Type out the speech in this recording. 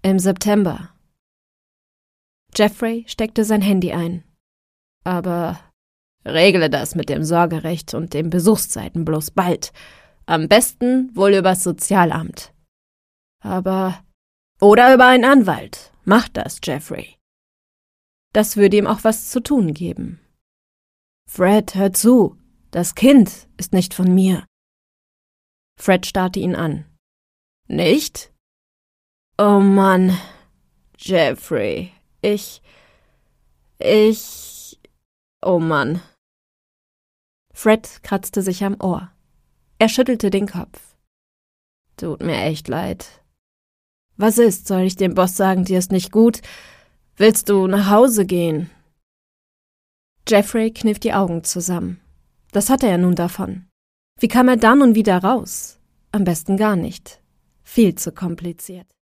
Im September. Jeffrey steckte sein Handy ein. Aber regle das mit dem Sorgerecht und den Besuchszeiten bloß bald. Am besten wohl übers Sozialamt. Oder über einen Anwalt. Mach das, Jeffrey. Das würde ihm auch was zu tun geben. Fred, hör zu. Das Kind ist nicht von mir. Fred starrte ihn an. Nicht? Oh Mann, Jeffrey, oh Mann. Fred kratzte sich am Ohr. Er schüttelte den Kopf. Tut mir echt leid. Was ist? Soll ich dem Boss sagen, dir ist nicht gut? Willst du nach Hause gehen? Jeffrey kniff die Augen zusammen. Das hatte er nun davon. Wie kam er da nun wieder raus? Am besten gar nicht. Viel zu kompliziert.